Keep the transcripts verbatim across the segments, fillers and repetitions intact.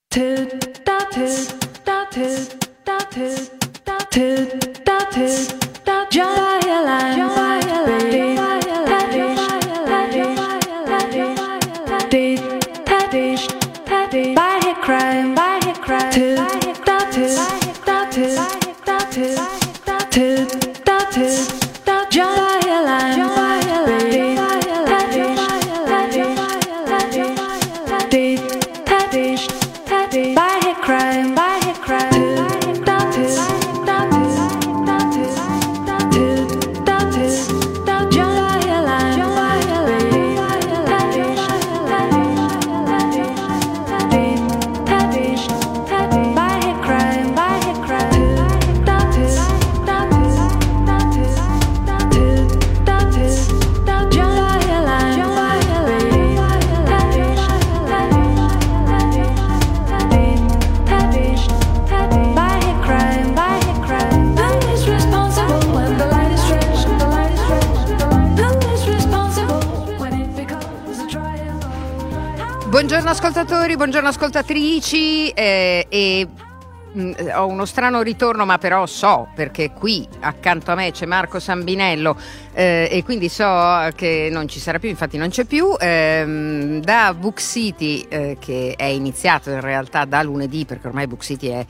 Buongiorno ascoltatori, buongiorno ascoltatrici eh, e mh, ho uno strano ritorno, ma però so, perché qui accanto a me c'è Marco Sambinello eh, e quindi so che non ci sarà più, infatti non c'è più, ehm, da Book City eh, che è iniziato in realtà da lunedì, perché ormai Book City è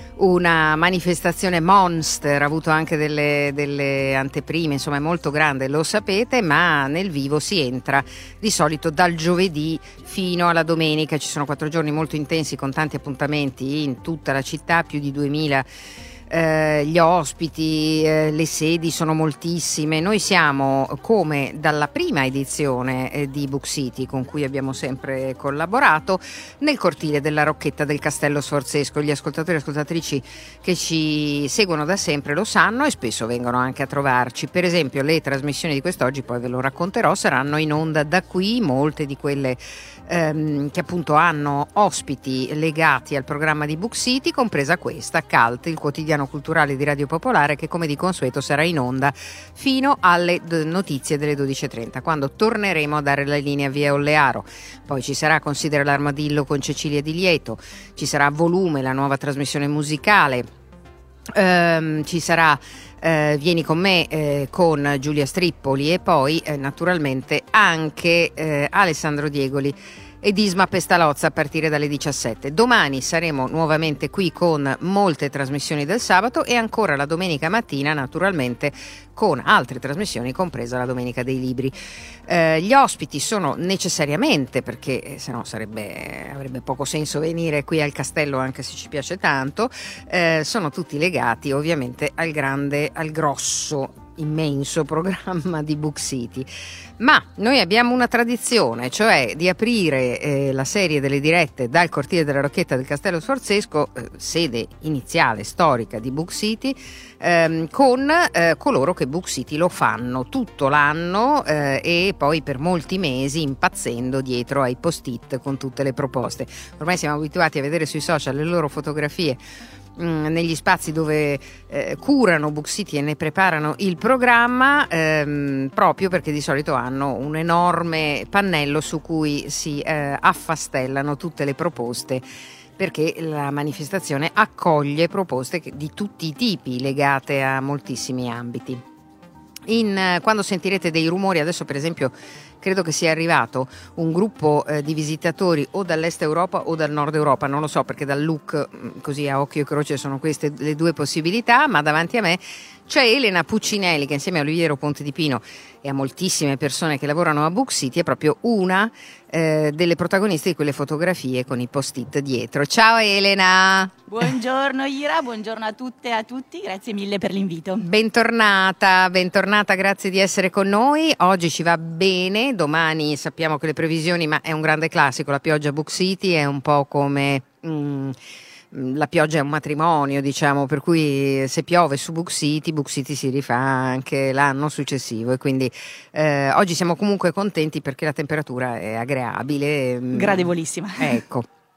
una manifestazione monster, ha avuto anche delle, delle anteprime, insomma è molto grande, lo sapete, ma nel vivo si entra di solito dal giovedì fino alla domenica. Ci sono quattro giorni molto intensi con tanti appuntamenti in tutta la città, più di duemila eh, gli ospiti, eh, le sedi sono moltissime. Noi siamo, come dalla prima edizione eh, di Book City, con cui abbiamo sempre collaborato, nel cortile della Rocchetta del Castello Sforzesco. Gli ascoltatori e ascoltatrici che ci seguono da sempre lo sanno e spesso vengono anche a trovarci. Per esempio le trasmissioni di quest'oggi, poi ve lo racconterò, saranno in onda da qui, molte di quelle ehm, che appunto hanno ospiti legati al programma di Book City, compresa questa, Cult, il quotidiano culturale di Radio Popolare, che come di consueto sarà in onda fino alle d- notizie delle dodici e trenta, quando torneremo a dare la linea via Ollearo. Poi ci sarà Considera l'armadillo con Cecilia Di Lieto, ci sarà Volume, la nuova trasmissione musicale, ehm, ci sarà eh, Vieni con me eh, con Giulia Strippoli e poi eh, naturalmente anche eh, Alessandro Diegoli ed Isma Pestalozza a partire dalle diciassette. Domani saremo nuovamente qui con molte trasmissioni del sabato e ancora la domenica mattina naturalmente con altre trasmissioni, compresa la Domenica dei Libri. Eh, gli ospiti sono necessariamente, perché eh, se no sarebbe, avrebbe poco senso venire qui al castello anche se ci piace tanto, eh, sono tutti legati ovviamente al grande, al grosso, immenso programma di Book City. Ma noi abbiamo una tradizione, cioè di aprire eh, la serie delle dirette dal cortile della Rocchetta del Castello Sforzesco, eh, sede iniziale storica di Book City, ehm, con eh, coloro che Book City lo fanno tutto l'anno eh, e poi per molti mesi impazzendo dietro ai post-it con tutte le proposte. Ormai siamo abituati a vedere sui social le loro fotografie negli spazi dove eh, curano Book City e ne preparano il programma, ehm, proprio perché di solito hanno un enorme pannello su cui si eh, affastellano tutte le proposte, perché la manifestazione accoglie proposte di tutti i tipi legate a moltissimi ambiti. In, quando sentirete dei rumori, adesso per esempio credo che sia arrivato un gruppo eh, di visitatori o dall'est Europa o dal nord Europa, non lo so perché dal look così a occhio e croce sono queste le due possibilità, ma davanti a me c'è Elena Puccinelli che insieme a Oliviero Ponte di Pino e a moltissime persone che lavorano a Book City è proprio una eh, delle protagoniste di quelle fotografie con i post-it dietro. Ciao Elena! Buongiorno Ira, buongiorno a tutte e a tutti, grazie mille per l'invito. Bentornata, bentornata, grazie di essere con noi. Oggi ci va bene, domani sappiamo che le previsioni, ma è un grande classico, la pioggia a Book City è un po' come... Mm, la pioggia è un matrimonio, diciamo, per cui se piove su Book City, Book City si rifà anche l'anno successivo e quindi eh, oggi siamo comunque contenti perché la temperatura è agreabile. Gradevolissima. Ecco.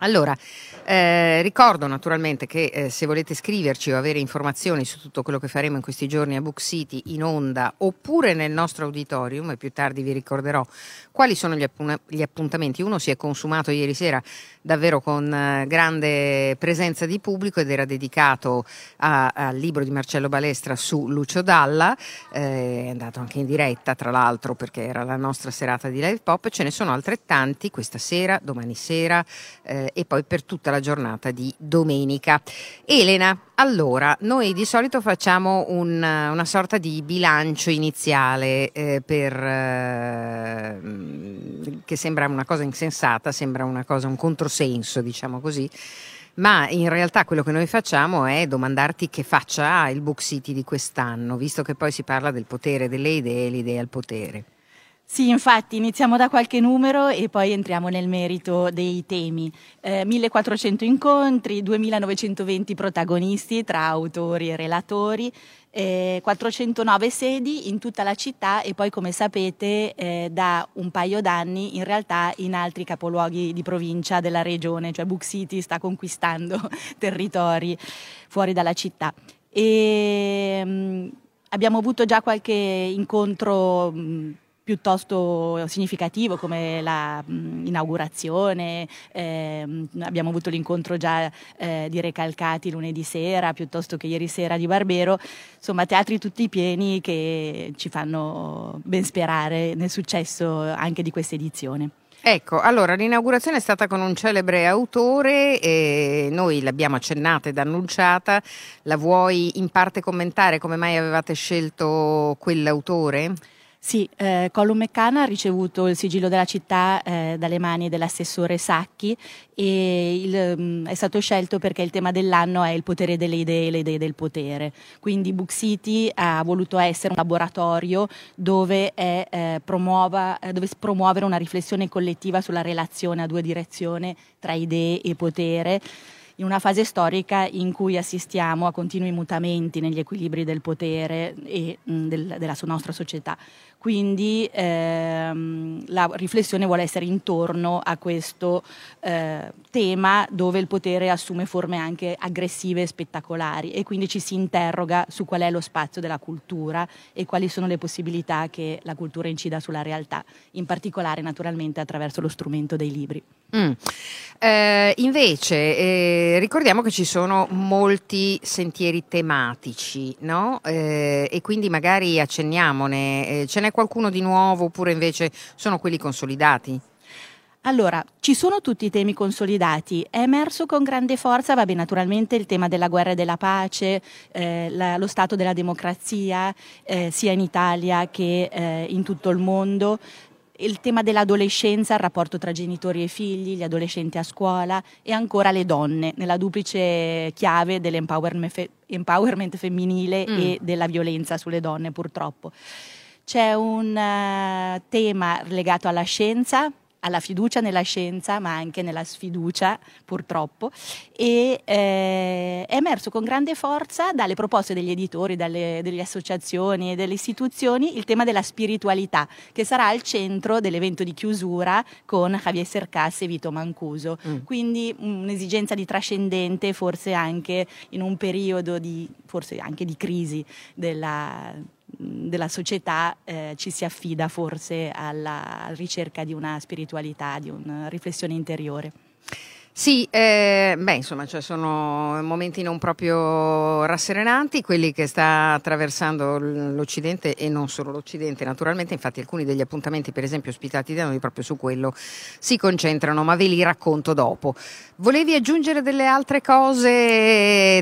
Allora, eh, ricordo naturalmente che eh, se volete scriverci o avere informazioni su tutto quello che faremo in questi giorni a Book City in onda oppure nel nostro auditorium, e più tardi vi ricorderò quali sono gli, appu- gli appuntamenti. Uno si è consumato ieri sera davvero con eh, grande presenza di pubblico ed era dedicato a- al libro di Marcello Balestra su Lucio Dalla, eh, è andato anche in diretta tra l'altro perché era la nostra serata di live pop. Ce ne sono altrettanti questa sera, domani sera, eh, e poi per tutta la giornata di domenica. Elena, allora, noi di solito facciamo un, una sorta di bilancio iniziale eh, per eh, che sembra una cosa insensata, sembra una cosa, un controsenso, diciamo così, ma in realtà quello che noi facciamo è domandarti che faccia ha il Book City di quest'anno, visto che poi si parla del potere delle idee, l'idea al potere. Sì, infatti iniziamo da qualche numero e poi entriamo nel merito dei temi. Eh, millequattrocento incontri, duemilanovecentoventi protagonisti tra autori e relatori, eh, quattrocentonove sedi in tutta la città e poi, come sapete, eh, da un paio d'anni in realtà in altri capoluoghi di provincia della regione, cioè Book City sta conquistando territori fuori dalla città. E, mh, abbiamo avuto già qualche incontro mh, piuttosto significativo come la mh, inaugurazione, eh, abbiamo avuto l'incontro già eh, di Recalcati lunedì sera, piuttosto che ieri sera di Barbero, insomma teatri tutti pieni che ci fanno ben sperare nel successo anche di questa edizione. Ecco, allora l'inaugurazione è stata con un celebre autore e noi l'abbiamo accennata ed annunciata. La vuoi in parte commentare come mai avevate scelto quell'autore? Sì, eh, Colum McCann ha ricevuto il sigillo della città eh, dalle mani dell'assessore Sacchi e il, mh, è stato scelto perché il tema dell'anno è il potere delle idee e le idee del potere. Quindi Book City ha voluto essere un laboratorio dove, è, eh, promuova, eh, dove promuovere una riflessione collettiva sulla relazione a due direzioni tra idee e potere, in una fase storica in cui assistiamo a continui mutamenti negli equilibri del potere e mh, del, della nostra società. Quindi ehm, la riflessione vuole essere intorno a questo eh, tema dove il potere assume forme anche aggressive e spettacolari e quindi ci si interroga su qual è lo spazio della cultura e quali sono le possibilità che la cultura incida sulla realtà, in particolare naturalmente attraverso lo strumento dei libri. Mm. Eh, invece eh, ricordiamo che ci sono molti sentieri tematici, no? Eh, e quindi magari accenniamone, eh, ce n'è qualcuno di nuovo oppure invece sono quelli consolidati? Allora, ci sono tutti i temi consolidati, è emerso con grande forza, vabbè, naturalmente il tema della guerra e della pace, eh, la, lo stato della democrazia, eh, sia in Italia che eh, in tutto il mondo. Il tema dell'adolescenza, il rapporto tra genitori e figli, gli adolescenti a scuola e ancora le donne, nella duplice chiave dell'empowerment fe- empowerment femminile mm. e della violenza sulle donne, purtroppo. C'è un uh, tema legato alla scienza, alla fiducia nella scienza, ma anche nella sfiducia, purtroppo, e eh, è emerso con grande forza dalle proposte degli editori, dalle, delle associazioni e delle istituzioni il tema della spiritualità, che sarà al centro dell'evento di chiusura con Javier Cercas e Vito Mancuso. Mm. Quindi un'esigenza di trascendente, forse anche in un periodo di, forse anche di crisi della della società, eh, ci si affida forse alla ricerca di una spiritualità, di una riflessione interiore. Sì, eh, beh, insomma, cioè sono momenti non proprio rasserenanti quelli che sta attraversando l'Occidente e non solo l'Occidente, naturalmente. Infatti alcuni degli appuntamenti, per esempio, ospitati da noi proprio su quello si concentrano, ma ve li racconto dopo. Volevi aggiungere delle altre cose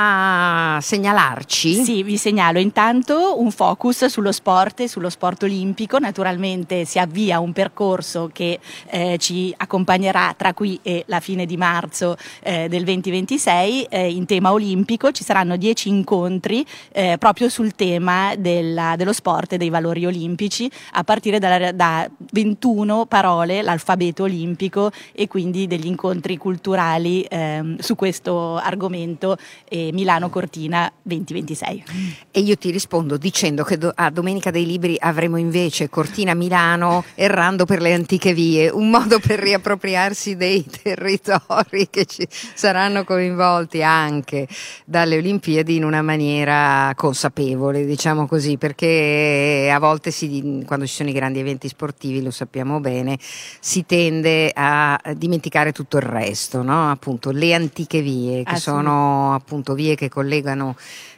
da segnalarci? Sì, vi segnalo intanto un focus sullo sport e sullo sport olimpico. Naturalmente si avvia un percorso che eh, ci accompagnerà tra qui e la fine di marzo eh, del duemilaventisei eh, in tema olimpico. Ci saranno dieci incontri eh, proprio sul tema della, dello sport e dei valori olimpici, a partire da, da ventuno parole, l'alfabeto olimpico, e quindi degli incontri culturali eh, su questo argomento, eh, Milano Cortina duemilaventisei. E io ti rispondo dicendo che do- a Domenica dei Libri avremo invece Cortina Milano errando per le antiche vie, un modo per riappropriarsi dei territori territori che ci saranno coinvolti anche dalle Olimpiadi in una maniera consapevole, diciamo così, perché a volte si, quando ci sono i grandi eventi sportivi, lo sappiamo bene, si tende a dimenticare tutto il resto, no? Appunto le antiche vie, che sono appunto vie che collegano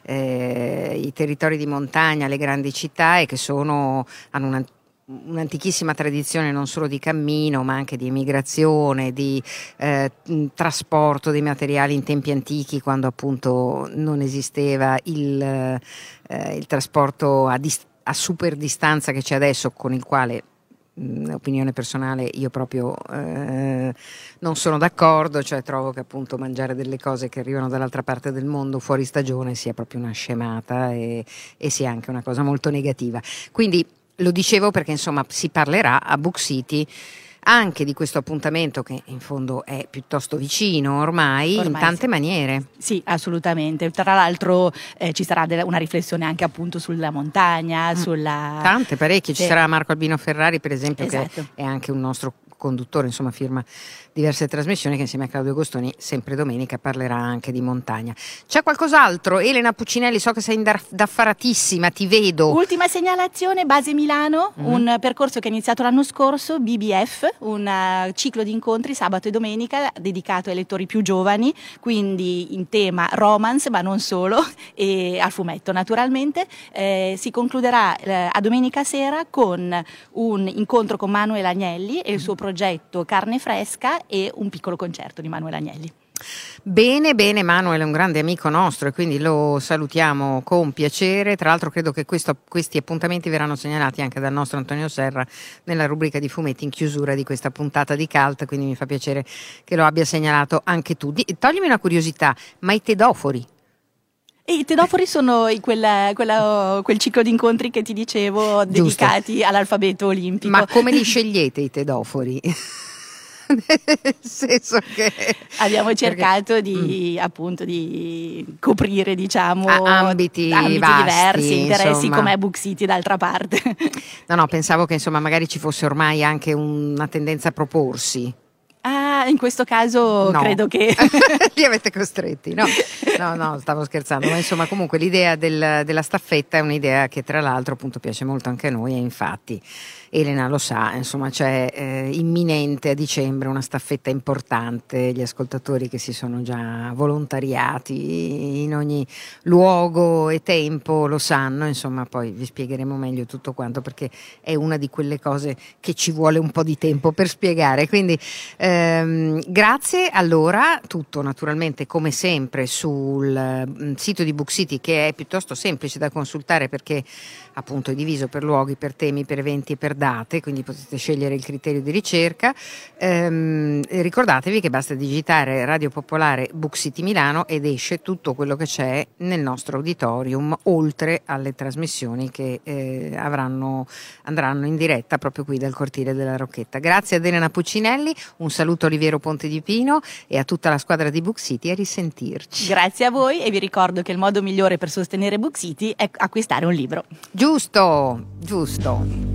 eh, i territori di montagna alle grandi città e che sono, hanno una un'antichissima tradizione non solo di cammino ma anche di emigrazione, di eh, trasporto dei materiali in tempi antichi, quando appunto non esisteva il, eh, il trasporto a, dist- a super distanza che c'è adesso, con il quale, mh, opinione personale, io proprio eh, non sono d'accordo, cioè trovo che appunto mangiare delle cose che arrivano dall'altra parte del mondo fuori stagione sia proprio una scemata e, e sia anche una cosa molto negativa. Quindi lo dicevo perché insomma si parlerà a Book City anche di questo appuntamento che in fondo è piuttosto vicino ormai, ormai in tante sì. maniere. Sì, assolutamente. Tra l'altro eh, ci sarà de- una riflessione anche appunto sulla montagna, mm. sulla... Tante, parecchie. Ci sì. sarà Marco Albino Ferrari, per esempio, esatto. che è anche un nostro conduttore, insomma firma diverse trasmissioni, che insieme a Claudio Gostoni sempre domenica parlerà anche di montagna. C'è qualcos'altro? Elena Puccinelli, so che sei indaffaratissima, ti vedo. Ultima segnalazione, Base Milano, mm. un percorso che è iniziato l'anno scorso, B B F, un uh, ciclo di incontri sabato e domenica dedicato ai lettori più giovani, quindi in tema romance ma non solo, e al fumetto naturalmente. Eh, si concluderà eh, a domenica sera con un incontro con Manuel Agnelli e il suo progetto Carne Fresca e un piccolo concerto di Manuel Agnelli. Bene, bene, Manuel è un grande amico nostro e quindi lo salutiamo con piacere. Tra l'altro credo che questo, questi appuntamenti verranno segnalati anche dal nostro Antonio Serra nella rubrica di fumetti in chiusura di questa puntata di Cult, quindi mi fa piacere che lo abbia segnalato anche tu. Di, toglimi una curiosità, ma i tedofori? E i tedofori sono quella, quella, quel ciclo di incontri che ti dicevo, dedicati Giusto. all'alfabeto olimpico. Ma come li scegliete i tedofori? Nel senso che abbiamo cercato perché, di mm. appunto di coprire, diciamo, ah, ambiti, ambiti vasti, diversi, interessi, insomma. come Book City d'altra parte. No, no, pensavo che insomma magari ci fosse ormai anche una tendenza a proporsi. Ah, in questo caso no. credo che li avete costretti, no? No, no, stavo scherzando, ma insomma comunque l'idea del, della staffetta è un'idea che tra l'altro appunto piace molto anche a noi e infatti Elena lo sa, insomma c'è eh, imminente a dicembre una staffetta importante, gli ascoltatori che si sono già volontariati in ogni luogo e tempo lo sanno, insomma poi vi spiegheremo meglio tutto quanto perché è una di quelle cose che ci vuole un po' di tempo per spiegare, quindi ehm, grazie. Allora tutto naturalmente come sempre sul eh, sito di Book City, che è piuttosto semplice da consultare perché appunto è diviso per luoghi, per temi, per eventi e per date, quindi potete scegliere il criterio di ricerca. Ehm, ricordatevi che basta digitare Radio Popolare Book City Milano ed esce tutto quello che c'è nel nostro auditorium, oltre alle trasmissioni che eh, avranno, andranno in diretta proprio qui dal cortile della Rocchetta. Grazie ad Elena Puccinelli, un saluto a Oliviero Ponte di Pino e a tutta la squadra di Book City, a risentirci. Grazie a voi e vi ricordo che il modo migliore per sostenere Book City è acquistare un libro. Giusto, giusto.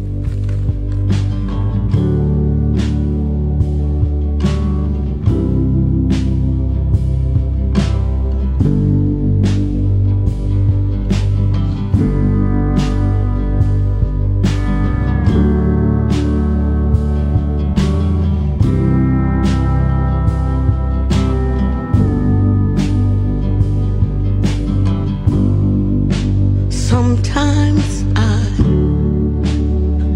Sometimes I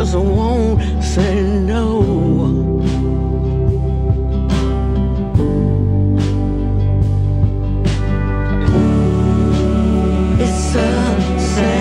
just won't say no. It's a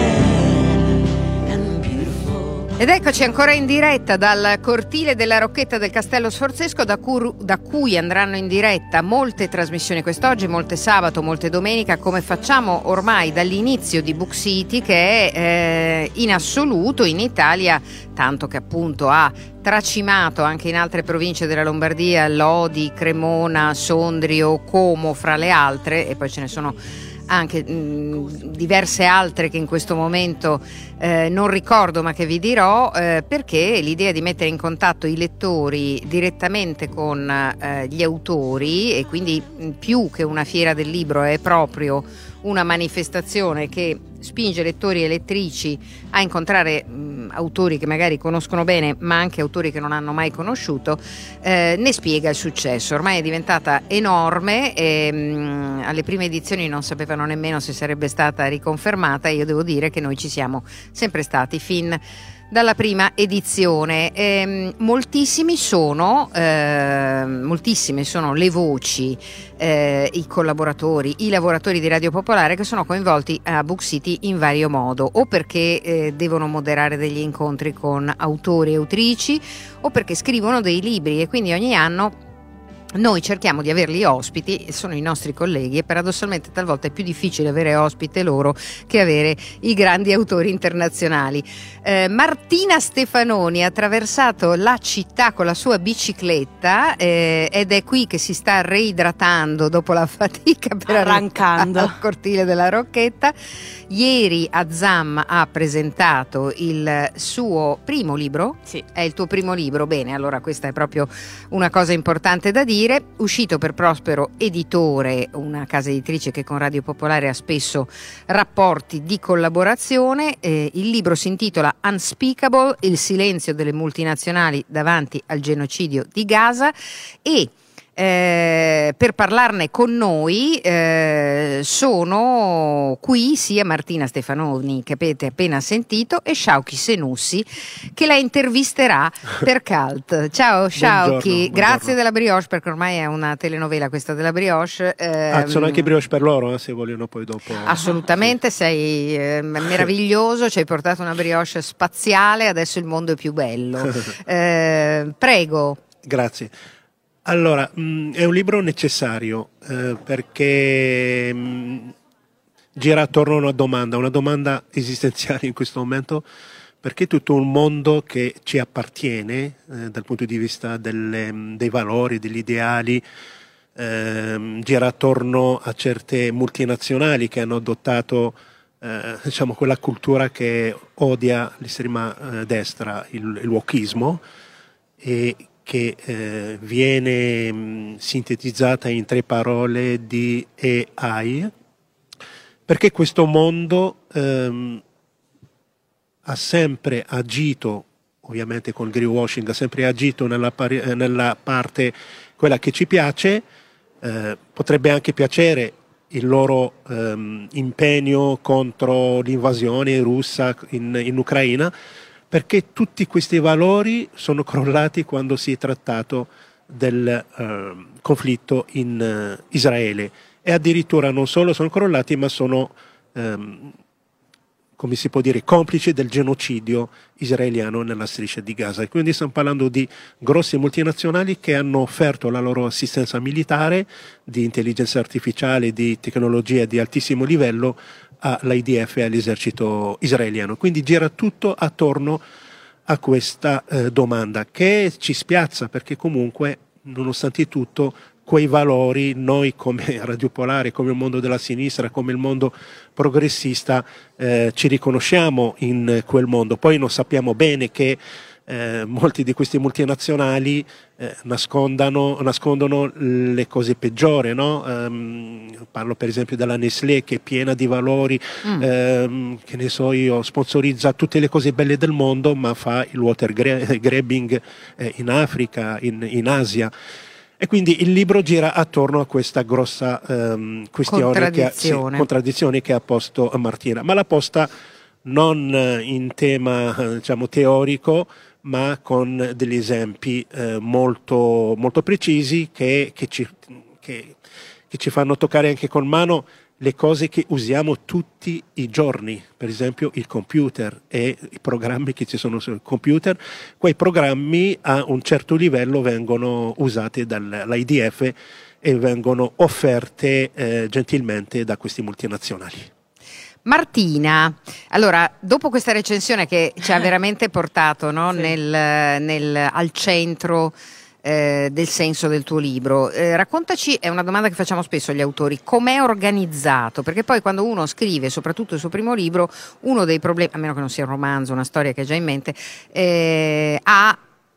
sad and beautiful. Ed eccoci ancora in diretta dal cortile della Rocchetta del Castello Sforzesco, da, cur- da cui andranno in diretta molte trasmissioni quest'oggi, molte sabato, molte domenica, come facciamo ormai dall'inizio di Book City, che è eh, in assoluto in Italia, tanto che appunto ha tracimato anche in altre province della Lombardia, Lodi, Cremona, Sondrio, Como fra le altre, e poi ce ne sono anche mh, diverse altre che in questo momento eh, non ricordo, ma che vi dirò, eh, perché l'idea di mettere in contatto i lettori direttamente con eh, gli autori, e quindi mh, più che una fiera del libro è proprio una manifestazione che spinge lettori e lettrici a incontrare mh, autori che magari conoscono bene, ma anche autori che non hanno mai conosciuto, eh, ne spiega il successo. Ormai è diventata enorme e mh, alle prime edizioni non sapevano nemmeno se sarebbe stata riconfermata, e io devo dire che noi ci siamo sempre stati fin dalla prima edizione. E, moltissimi sono eh, moltissime sono le voci, eh, i collaboratori, i lavoratori di Radio Popolare che sono coinvolti a Book City in vario modo, o perché eh, devono moderare degli incontri con autori e autrici, o perché scrivono dei libri, e quindi ogni anno noi cerchiamo di averli ospiti, sono i nostri colleghi, e paradossalmente talvolta è più difficile avere ospite loro che avere i grandi autori internazionali. Eh, Martina Stefanoni ha attraversato la città con la sua bicicletta eh, ed è qui che si sta reidratando dopo la fatica per arrancando al cortile della Rocchetta. Ieri Azam ha presentato il suo primo libro. Sì. È il tuo primo libro? Bene, allora questa è proprio una cosa importante da dire. Uscito per Prospero Editore, una casa editrice che con Radio Popolare ha spesso rapporti di collaborazione. Eh, il libro si intitola Unspeakable, il silenzio delle multinazionali davanti al genocidio di Gaza, e Eh, per parlarne con noi eh, sono qui sia Martina Stefanoni, che avete appena sentito, e Shauki Senussi, che la intervisterà per Cult. Ciao Shauki, grazie della brioche, perché ormai è una telenovela questa della brioche. Eh, ah, sono anche brioche per loro, eh, se vogliono poi dopo. Assolutamente, sì. Sei eh, meraviglioso, ci hai portato una brioche spaziale, adesso il mondo è più bello. Eh, prego. Grazie. Allora, mh, è un libro necessario eh, perché mh, gira attorno a una domanda, una domanda esistenziale in questo momento, perché tutto un mondo che ci appartiene eh, dal punto di vista delle, dei valori, degli ideali, eh, gira attorno a certe multinazionali che hanno adottato eh, diciamo quella cultura che odia l'estrema eh, destra, il, il wokismo, e che eh, viene mh, sintetizzata in tre parole di A I, perché questo mondo ehm, ha sempre agito, ovviamente con il greenwashing, ha sempre agito nella, pari- nella parte quella che ci piace. Eh, potrebbe anche piacere il loro ehm, impegno contro l'invasione russa in, in Ucraina, perché tutti questi valori sono crollati quando si è trattato del eh, conflitto in eh, Israele, e addirittura non solo sono crollati, ma sono, ehm, come si può dire, complici del genocidio israeliano nella striscia di Gaza. E quindi stiamo parlando di grosse multinazionali che hanno offerto la loro assistenza militare, di intelligenza artificiale, di tecnologia di altissimo livello all'I D F e all'esercito israeliano. Quindi gira tutto attorno a questa eh, domanda, che ci spiazza, perché comunque, nonostante tutto, quei valori noi come Radio Popolare, come il mondo della sinistra, come il mondo progressista eh, ci riconosciamo in quel mondo. Poi non sappiamo bene che Eh, molti di questi multinazionali eh, nascondano, nascondono le cose peggiori, no? Um, parlo per esempio della Nestlé, che è piena di valori, mm. ehm, che ne so io, sponsorizza tutte le cose belle del mondo, ma fa il water gra- grabbing eh, in Africa, in, in Asia. E quindi il libro gira attorno a questa grossa um, questione, contraddizione. Che ha, sì, contraddizione che ha posto Martina, ma l'ha posta non eh, in tema eh, diciamo teorico, ma con degli esempi eh, molto, molto precisi che, che, ci, che, che ci fanno toccare anche con mano le cose che usiamo tutti i giorni, per esempio il computer e i programmi che ci sono sul computer. Quei programmi a un certo livello vengono usati dall'I D F e vengono offerte eh, gentilmente da questi multinazionali. Martina, allora dopo questa recensione che ci ha veramente portato, no, Sì. nel, nel, al centro eh, del senso del tuo libro, eh, raccontaci, è una domanda che facciamo spesso agli autori, com'è organizzato? Perché poi quando uno scrive, soprattutto il suo primo libro, uno dei problemi, a meno che non sia un romanzo, una storia che hai già in mente, eh, ha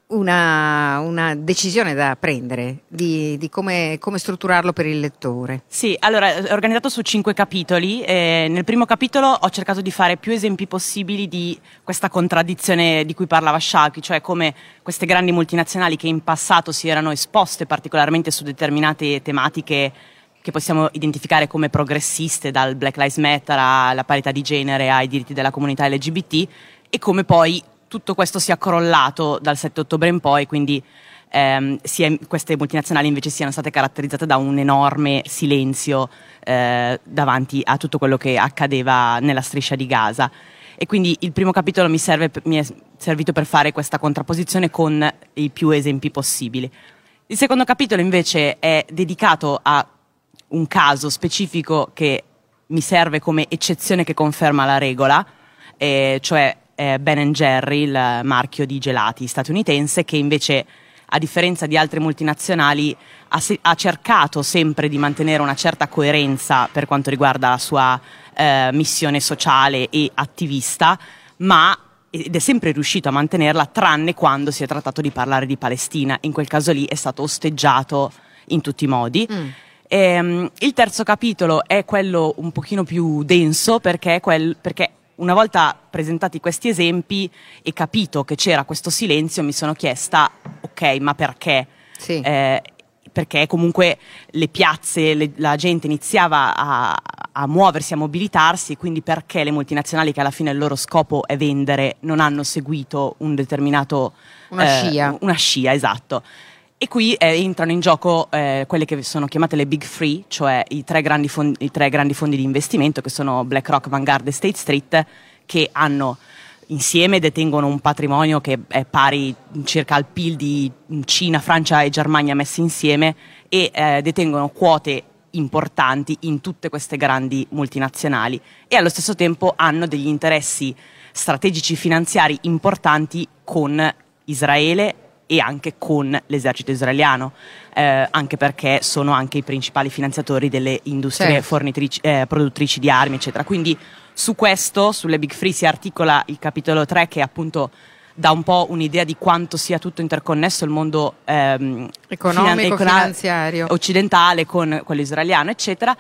Una, una decisione da prendere di, di come, come strutturarlo per il lettore. Sì, allora è organizzato su cinque capitoli. Eh, nel primo capitolo ho cercato di fare più esempi possibili di questa contraddizione di cui parlava Sciacchi, cioè come queste grandi multinazionali che in passato si erano esposte particolarmente su determinate tematiche che possiamo identificare come progressiste, dal Black Lives Matter alla parità di genere ai diritti della comunità L G B T, e come poi tutto questo sia crollato dal sette ottobre in poi, quindi ehm, sia, queste multinazionali invece siano state caratterizzate da un enorme silenzio eh, davanti a tutto quello che accadeva nella striscia di Gaza. E quindi il primo capitolo mi, serve, mi è servito per fare questa contrapposizione con i più esempi possibili. Il secondo capitolo invece è dedicato a un caso specifico che mi serve come eccezione che conferma la regola, eh, cioè Eh, Ben and Jerry, il marchio di gelati statunitense, che invece, a differenza di altre multinazionali, ha, se- ha cercato sempre di mantenere una certa coerenza per quanto riguarda la sua eh, missione sociale e attivista, ma ed è sempre riuscito a mantenerla, tranne quando si è trattato di parlare di Palestina. In quel caso lì è stato osteggiato in tutti i modi. Mm. Ehm, il terzo capitolo è quello un pochino più denso, perché, quel, perché una volta presentati questi esempi e capito che c'era questo silenzio, mi sono chiesta, ok, ma perché? Sì. Eh, perché comunque le piazze, le, la gente iniziava a, a muoversi, a mobilitarsi, quindi perché le multinazionali, che alla fine il loro scopo è vendere, non hanno seguito un determinato... Una eh, scia. Una scia, esatto. E qui eh, entrano in gioco eh, quelle che sono chiamate le Big Three, cioè i tre grandi fondi, i tre grandi fondi di investimento, che sono BlackRock, Vanguard e State Street, che hanno insieme detengono un patrimonio che è pari circa al P I L di Cina, Francia e Germania messi insieme, e eh, detengono quote importanti in tutte queste grandi multinazionali, e allo stesso tempo hanno degli interessi strategici finanziari importanti con Israele e anche con l'esercito israeliano, eh, anche perché sono anche i principali finanziatori delle industrie certo. fornitrici, eh, produttrici di armi, eccetera. Quindi su questo, sulle Big Three, si articola il capitolo tre, che appunto dà un po' un'idea di quanto sia tutto interconnesso il mondo ehm, economico, finan- finanziario occidentale con quello israeliano, eccetera.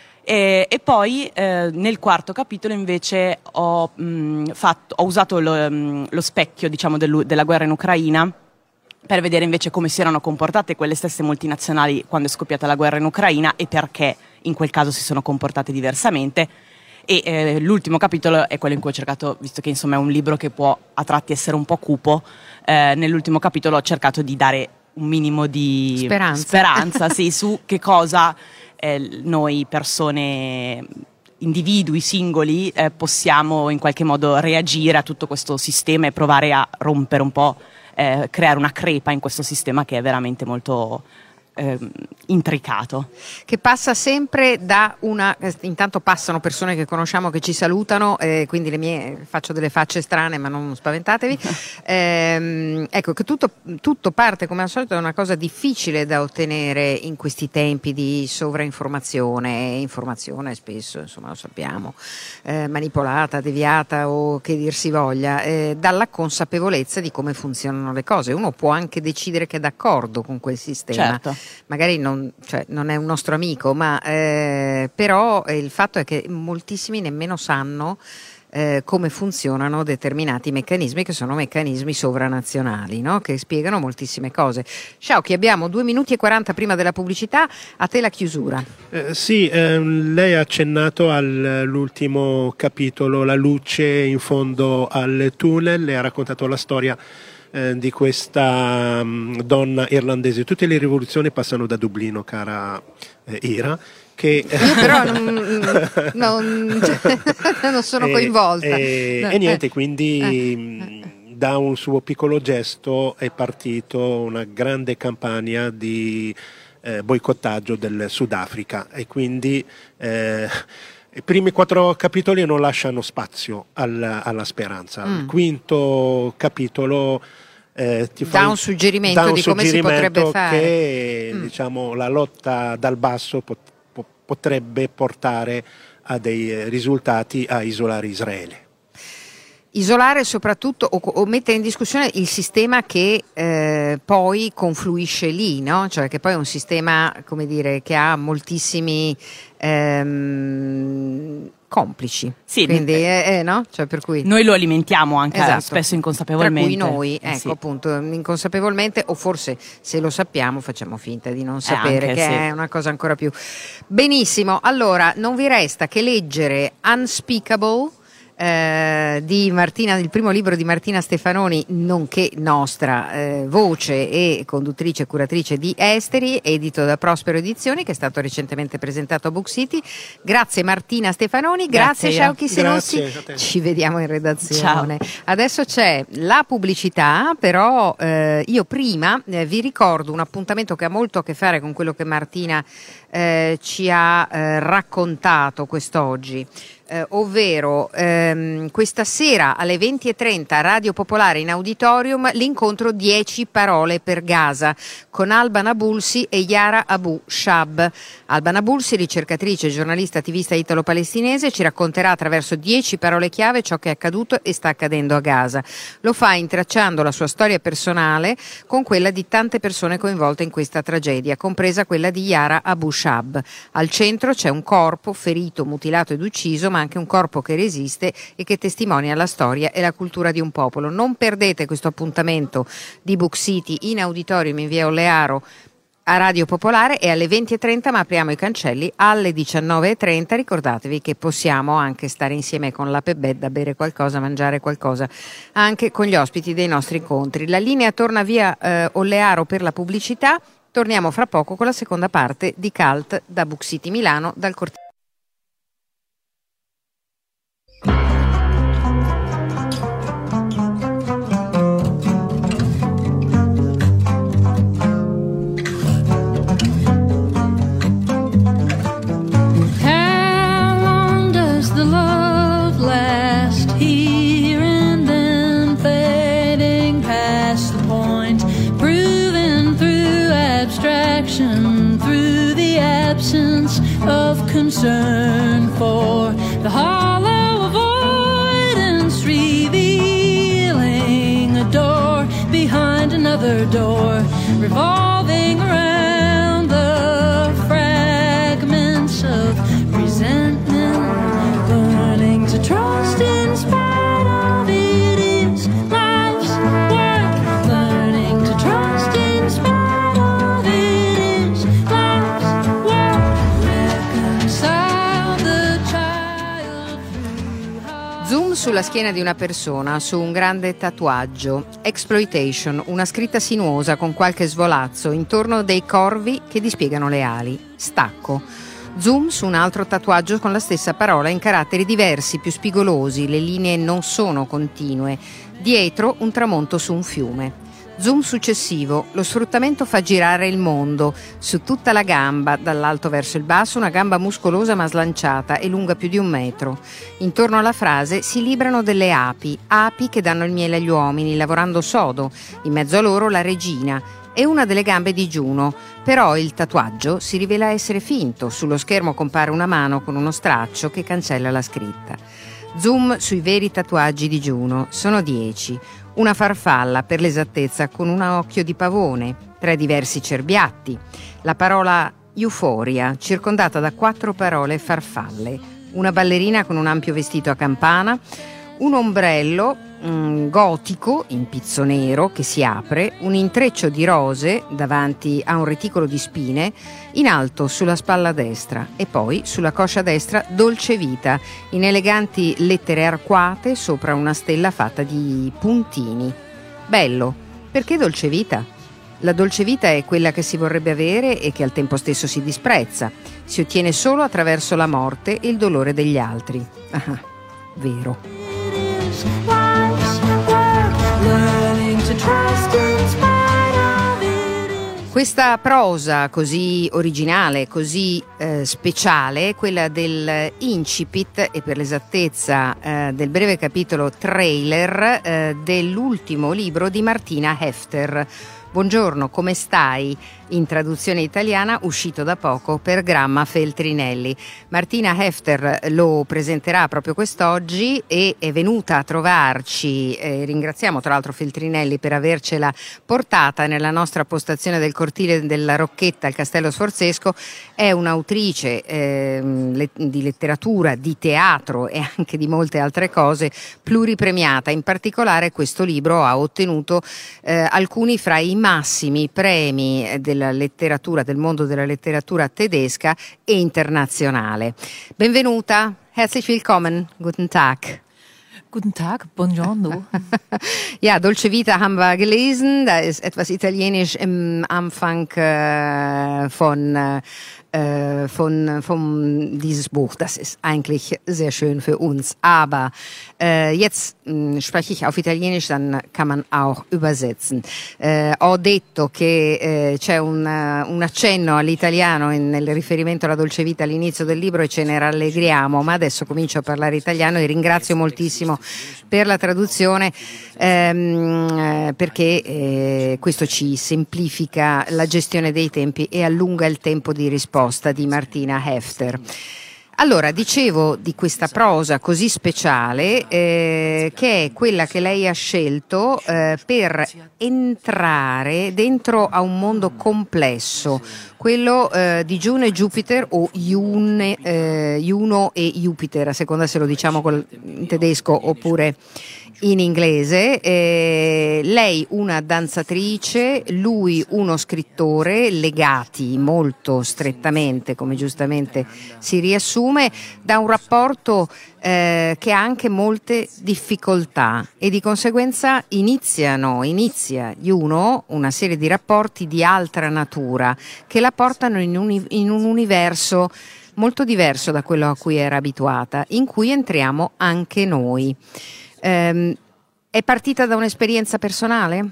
E, e poi eh, nel quarto capitolo invece ho, mh, fatto, ho usato lo, mh, lo specchio, diciamo, del, della guerra in Ucraina, per vedere invece come si erano comportate quelle stesse multinazionali quando è scoppiata la guerra in Ucraina e perché in quel caso si sono comportate diversamente. E eh, l'ultimo capitolo è quello in cui ho cercato, visto che insomma è un libro che può a tratti essere un po' cupo, eh, nell'ultimo capitolo ho cercato di dare un minimo di speranza, speranza sì, su che cosa eh, noi persone, individui singoli, eh, possiamo in qualche modo reagire a tutto questo sistema e provare a rompere un po', eh, creare una crepa in questo sistema che è veramente molto eh, intricato. Che passa sempre da una... Intanto passano persone che conosciamo che ci salutano, eh, quindi le mie faccio delle facce strane, ma non spaventatevi. eh, ecco, che tutto, tutto parte come al solito da una cosa difficile da ottenere in questi tempi di sovrainformazione, informazione spesso, insomma lo sappiamo, eh, manipolata, deviata o che dir si voglia, eh, dalla consapevolezza di come funzionano le cose. Uno può anche decidere che è d'accordo con quel sistema. Certo. magari non, cioè, non è un nostro amico, ma eh, però il fatto è che moltissimi nemmeno sanno Eh, come funzionano determinati meccanismi che sono meccanismi sovranazionali, no? Che spiegano moltissime cose. Sciauchi, abbiamo due minuti e quaranta prima della pubblicità, a te la chiusura. Eh, sì, ehm, lei ha accennato all'ultimo capitolo, la luce in fondo al tunnel, e ha raccontato la storia eh, di questa um, donna irlandese. Tutte le rivoluzioni passano da Dublino, cara eh, Ira. Che io però non, non, cioè, non sono coinvolta e, no, e niente eh, quindi eh, da un suo piccolo gesto è partito una grande campagna di eh, boicottaggio del Sudafrica, e quindi eh, i primi quattro capitoli non lasciano spazio alla, alla speranza. Mm. Il quinto capitolo Eh, ti dà fa un suggerimento dà un di come si potrebbe fare, che mm. diciamo la lotta dal basso pot- potrebbe portare a dei risultati a isolare Israele. Isolare soprattutto o, o mettere in discussione il sistema che eh, poi confluisce lì, no? Cioè che poi è un sistema, come dire, che ha moltissimi ehm, complici. Sì, quindi eh, eh, no? Cioè per cui noi lo alimentiamo anche esatto. spesso inconsapevolmente. Tra cui noi, eh, ecco sì. appunto, inconsapevolmente, o forse se lo sappiamo facciamo finta di non Eh, sapere, anche, che sì. è una cosa ancora più. Benissimo, allora non vi resta che leggere Unspeakable eh, di Martina, il primo libro di Martina Stefanoni, nonché nostra eh, voce e conduttrice e curatrice di Esteri, edito da Prospero Edizioni, che è stato recentemente presentato a Book City. Grazie Martina Stefanoni, grazie, Grazie, Sciauchi Senossi, Grazie a te. ci vediamo in redazione. Ciao. Adesso c'è la pubblicità, però eh, io prima eh, vi ricordo un appuntamento che ha molto a che fare con quello che Martina eh, ci ha eh, raccontato quest'oggi. Eh, ovvero ehm, questa sera alle venti e trenta a Radio Popolare in Auditorium l'incontro dieci parole per Gaza con Alba Nabulsi e Yara Abu Shab. Alba Nabulsi, ricercatrice, giornalista, attivista italo-palestinese, ci racconterà attraverso dieci parole chiave ciò che è accaduto e sta accadendo a Gaza. Lo fa intracciando la sua storia personale con quella di tante persone coinvolte in questa tragedia, compresa quella di Yara Abu Shab. Al centro c'è un corpo ferito, mutilato ed ucciso, ma anche un corpo che resiste e che testimonia la storia e la cultura di un popolo. Non perdete questo appuntamento di Book City in Auditorium in via Olearo a Radio Popolare, e alle venti e trenta, ma apriamo i cancelli alle diciannove e trenta. Ricordatevi che possiamo anche stare insieme con la Pebedda, bere qualcosa, mangiare qualcosa anche con gli ospiti dei nostri incontri. La linea torna via eh, Olearo per la pubblicità. Torniamo fra poco con la seconda parte di Cult da Book City Milano, dal cortile. Through the absence of concern for the hollow avoidance, revealing a door behind another door, revolving around the fragments of resentment, learning to trust in spite of it is life's work, learning to trust in spite. Zoom sulla schiena di una persona, su un grande tatuaggio. Exploitation, una scritta sinuosa con qualche svolazzo, intorno dei corvi che dispiegano le ali. Stacco. Zoom su un altro tatuaggio con la stessa parola in caratteri diversi, più spigolosi, le linee non sono continue. Dietro un tramonto su un fiume. Zoom successivo, lo sfruttamento fa girare il mondo, su tutta la gamba, dall'alto verso il basso, una gamba muscolosa ma slanciata e lunga più di un metro. Intorno alla frase si librano delle api, api che danno il miele agli uomini, lavorando sodo, in mezzo a loro la regina e una delle gambe di Giuno, però il tatuaggio si rivela essere finto, sullo schermo compare una mano con uno straccio che cancella la scritta. Zoom sui veri tatuaggi di Giuno, sono dieci. Una farfalla, per l'esattezza, con un occhio di pavone, tra i diversi cerbiatti. La parola euforia, circondata da quattro parole farfalle, una ballerina con un ampio vestito a campana, un ombrello mm, gotico in pizzo nero che si apre, un intreccio di rose davanti a un reticolo di spine, in alto sulla spalla destra e poi sulla coscia destra dolce vita, in eleganti lettere arcuate sopra una stella fatta di puntini. Bello, perché dolce vita? La dolce vita è quella che si vorrebbe avere e che al tempo stesso si disprezza. Si ottiene solo attraverso la morte e il dolore degli altri. Ah, vero. Questa prosa così originale, così eh, speciale, quella del incipit e per l'esattezza eh, del breve capitolo trailer eh, dell'ultimo libro di Martina Hefter. Buongiorno, come stai? In traduzione italiana, uscito da poco per Gramma Feltrinelli. Martina Hefter lo presenterà proprio quest'oggi e è venuta a trovarci. Eh, ringraziamo tra l'altro Feltrinelli per avercela portata nella nostra postazione del cortile della Rocchetta al Castello Sforzesco. È un'autrice eh, le, di letteratura, di teatro e anche di molte altre cose, pluripremiata. In particolare questo libro ha ottenuto eh, alcuni fra i massimi premi della letteratura, del mondo della letteratura tedesca e internazionale. Benvenuta, herzlich willkommen, guten Tag. Guten Tag, buongiorno. Ja, Dolce Vita haben wir gelesen, da ist etwas Italienisch im Anfang äh, von äh, von, von dieses Buch. Das ist eigentlich sehr schön für uns. Aber äh, jetzt mh, spreche ich auf Italienisch, dann kann man auch übersetzen. Eh, ho detto che eh, c'è un, un accenno all'italiano in, nel riferimento alla Dolce Vita all'inizio del libro e ce ne rallegriamo, ma adesso comincio a parlare italiano e ringrazio moltissimo per la traduzione ehm, perché eh, questo ci semplifica la gestione dei tempi e allunga il tempo di risposta di Martina Hefter. Allora, dicevo di questa prosa così speciale eh, che è quella che lei ha scelto eh, per entrare dentro a un mondo complesso, quello eh, di Juno e Jupiter o June, eh, Juno e Jupiter, a seconda se lo diciamo col, in tedesco oppure in inglese. Eh, lei una danzatrice, lui uno scrittore, legati molto strettamente, come giustamente si riassume, da un rapporto eh, che ha anche molte difficoltà e di conseguenza iniziano, inizia Juno una serie di rapporti di altra natura che la portano in un, in un universo molto diverso da quello a cui era abituata, in cui entriamo anche noi. Ähm, è partita da un'esperienza personale?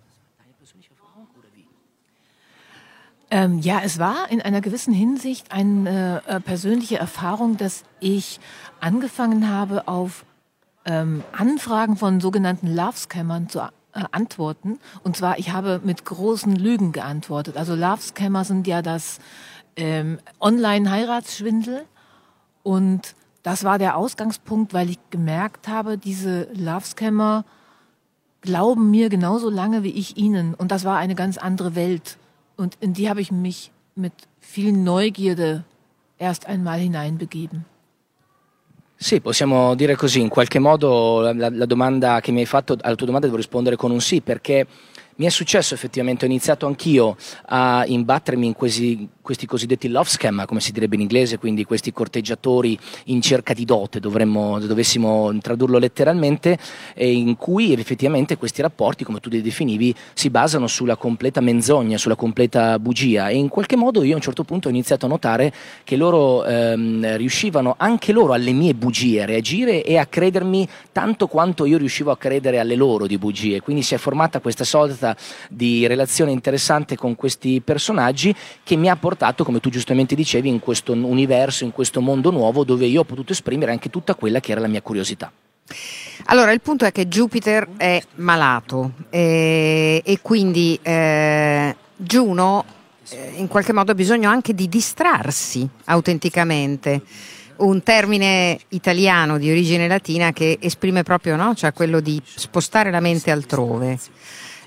Ähm, ja, es war in einer gewissen Hinsicht eine äh, persönliche Erfahrung, dass ich angefangen habe, auf ähm, Anfragen von sogenannten Love-Scammern zu äh, antworten. Und zwar, ich habe mit großen Lügen geantwortet. Also Love-Scammer sind ja das ähm, Online-Heiratsschwindel und das war der Ausgangspunkt, weil ich gemerkt habe, diese Love-Scammer glauben mir genauso lange wie ich ihnen. Und das war eine ganz andere Welt. Und in die habe ich mich mit viel Neugierde erst einmal hineinbegeben. Sì, possiamo dire così. In qualche modo la, la domanda che mi hai fatto, alla tua domanda devo rispondere con un sì, perché mi è successo effettivamente, ho iniziato anch'io a imbattermi in questi, questi cosiddetti love scam, come si direbbe in inglese, quindi questi corteggiatori in cerca di dote, dovremmo, dovessimo tradurlo letteralmente, e in cui effettivamente questi rapporti, come tu li definivi, si basano sulla completa menzogna, sulla completa bugia, e in qualche modo io a un certo punto ho iniziato a notare che loro ehm, riuscivano anche loro alle mie bugie a reagire e a credermi tanto quanto io riuscivo a credere alle loro di bugie, quindi si è formata questa sorta di relazione interessante con questi personaggi che mi ha portato, come tu giustamente dicevi, in questo universo, in questo mondo nuovo dove io ho potuto esprimere anche tutta quella che era la mia curiosità. Allora, il punto è che Jupiter è malato eh, e quindi eh, Juno eh, in qualche modo ha bisogno anche di distrarsi autenticamente. Un termine italiano di origine latina che esprime proprio, no? Cioè quello di spostare la mente altrove.